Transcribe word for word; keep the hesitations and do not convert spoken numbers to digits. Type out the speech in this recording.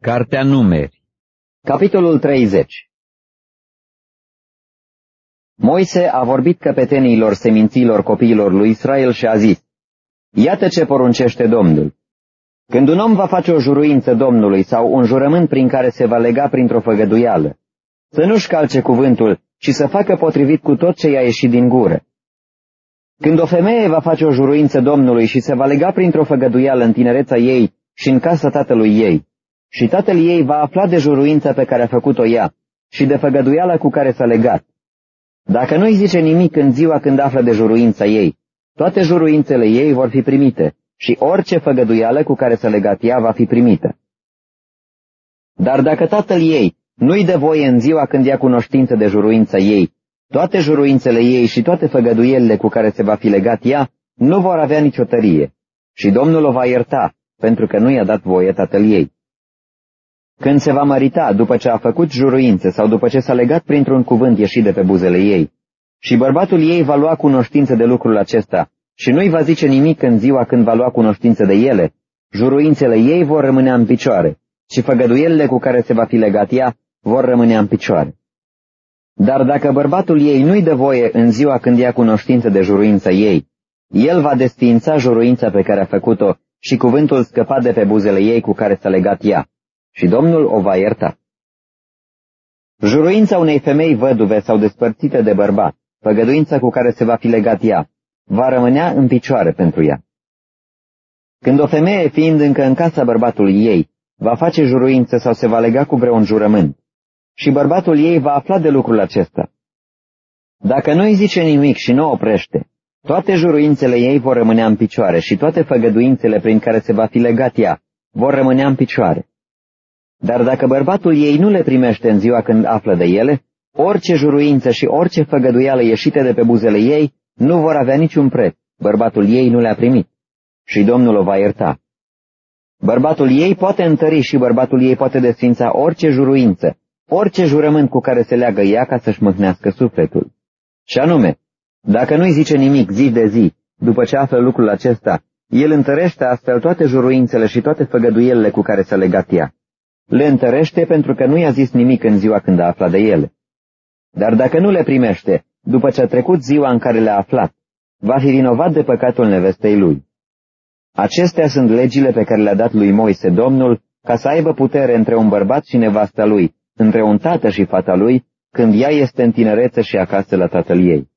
Cartea Numeri, capitolul treizeci. Moise a vorbit căpetenilor seminților copiilor lui Israel și a zis: Iată ce poruncește Domnul. Când un om va face o juruință Domnului sau un jurământ prin care se va lega printr-o făgăduială, să nu-și calce cuvântul, ci să facă potrivit cu tot ce i-a ieșit din gură. Când o femeie va face o juruință Domnului și se va lega printr-o făgăduială în tinereța ei și în casa tatălui ei, și tatăl ei va afla de juruința pe care a făcut-o ea și de făgăduiala cu care s-a legat, dacă nu-i zice nimic în ziua când află de juruința ei, toate juruințele ei vor fi primite și orice făgăduială cu care s-a legat ea va fi primită. Dar dacă tatăl ei nu-i dă voie în ziua când ia cunoștință de juruința ei, toate juruințele ei și toate făgăduielile cu care se va fi legat ea nu vor avea nicio tărie și Domnul o va ierta, pentru că nu i-a dat voie tatăl ei. Când se va mărita după ce a făcut juruințe sau după ce s-a legat printr-un cuvânt ieșit de pe buzele ei, și bărbatul ei va lua cunoștință de lucrul acesta și nu-i va zice nimic în ziua când va lua cunoștință de ele, juruințele ei vor rămâne în picioare și făgăduielile cu care se va fi legat ea vor rămâne în picioare. Dar dacă bărbatul ei nu-i dă voie în ziua când ia cunoștință de juruința ei, el va desființa juruința pe care a făcut-o și cuvântul scăpat de pe buzele ei cu care s-a legat ea, și Domnul o va ierta. Juruința unei femei văduve sau despărțite de bărbat, făgăduința cu care se va fi legat ea, va rămânea în picioare pentru ea. Când o femeie, fiind încă în casa bărbatului ei, va face juruință sau se va lega cu vreun jurământ, și bărbatul ei va afla de lucrul acesta, dacă nu îi zice nimic și nu oprește, toate juruințele ei vor rămânea în picioare și toate făgăduințele prin care se va fi legat ea vor rămânea în picioare. Dar dacă bărbatul ei nu le primește în ziua când află de ele, orice juruință și orice făgăduială ieșite de pe buzele ei nu vor avea niciun preț, bărbatul ei nu le-a primit și Domnul o va ierta. Bărbatul ei poate întări și bărbatul ei poate desfința orice juruință, orice jurământ cu care se leagă ea ca să-și mâhnească sufletul. Și anume, dacă nu-i zice nimic zi de zi, după ce află lucrul acesta, el întărește astfel toate juruințele și toate făgăduielile cu care s-a legat ea. Le întărește pentru că nu i-a zis nimic în ziua când a aflat de ele. Dar dacă nu le primește, după ce a trecut ziua în care le-a aflat, va fi vinovat de păcatul nevestei lui. Acestea sunt legile pe care le-a dat lui Moise Domnul, ca să aibă putere între un bărbat și nevasta lui, între un tată și fata lui, când ea este în tinerețe și acasă la tatăl ei.